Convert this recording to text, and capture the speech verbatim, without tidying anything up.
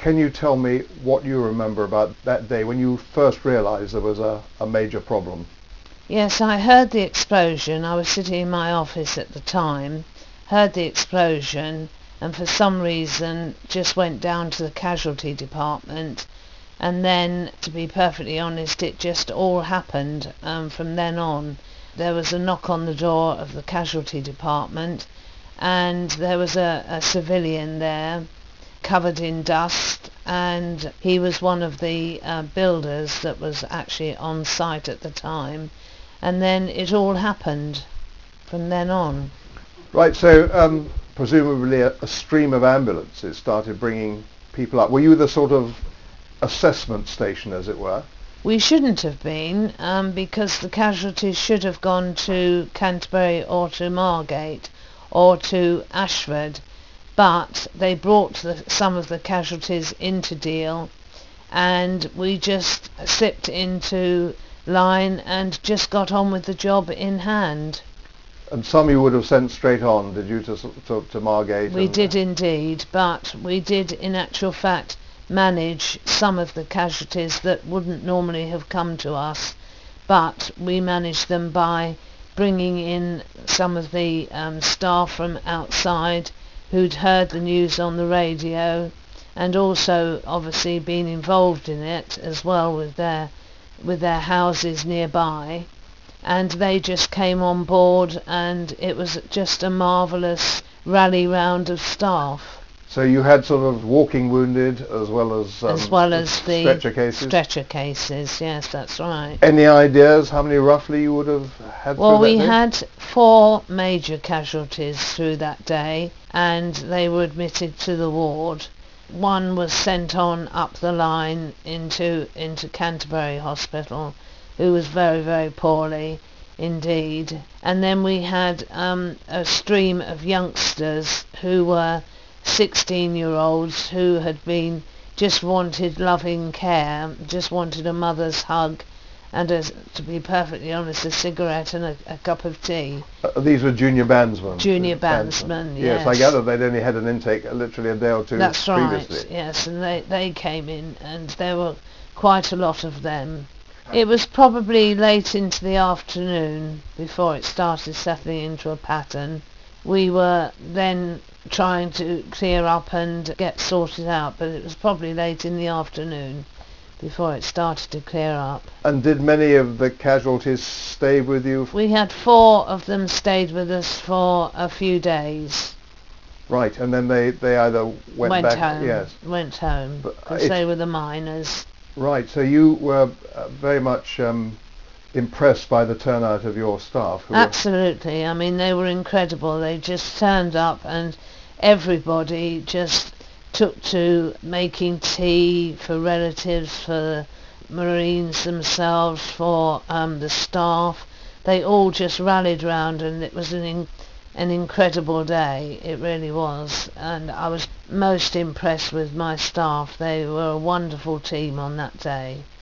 Can you tell me what you remember about that day when you first realised there was a, a major problem? Yes, I heard the explosion. I was sitting in my office at the time, heard the explosion, and for some reason just went down to the casualty department. And then, to be perfectly honest, it just all happened um, from then on. There was a knock on the door of the casualty department, and there was a, a civilian there covered in dust, and he was one of the uh, builders that was actually on site at the time. And then it all happened from then on. Right, so um, presumably a, a stream of ambulances started bringing people up. Were you the sort of assessment station, as it were? We shouldn't have been, um, because the casualties should have gone to Canterbury or to Margate or to Ashford, but they brought the, some of the casualties into Deal, and we just slipped into line and just got on with the job in hand. And some you would have sent straight on, did you, to, to, to Margate? We and, did indeed, but we did in actual fact manage some of the casualties that wouldn't normally have come to us, but we managed them by bringing in some of the um, staff from outside who'd heard the news on the radio, and also obviously been involved in it as well with their with their houses nearby, and they just came on board, and it was just a marvellous rally round of staff. So you had sort of walking wounded as well as um, as well as the stretcher cases? Stretcher cases, yes, that's right. Any ideas how many roughly you would have had Well, through that we day? had four major casualties through that day, and they were admitted to the ward. One was sent on up the line into into Canterbury Hospital, who was very, very poorly indeed. And then we had um, a stream of youngsters who were sixteen-year-olds who had been just wanted loving care, just wanted a mother's hug, and, a, to be perfectly honest, a cigarette and a, a cup of tea. Uh, these were junior bandsmen? Junior bandsmen, yes. Yes, I gather they'd only had an intake uh, literally a day or two That's previously. right, yes, and they, they came in, and there were quite a lot of them. It was probably late into the afternoon before it started settling into a pattern. We were then trying to clear up and get sorted out, but it was probably late in the afternoon before it started to clear up. And did many of the casualties stay with you? We had four of them stayed with us for a few days. Right, and then they, they either went, went back... home, yes. went home, because they were the miners. Right, so you were uh, very much um, impressed by the turnout of your staff? Who Absolutely, were... I mean, they were incredible. They just turned up, and everybody just took to making tea for relatives, for the Marines themselves, for um, the staff. They all just rallied round, and it was an, in- an incredible day. It really was. And I was most impressed with my staff. They were a wonderful team on that day.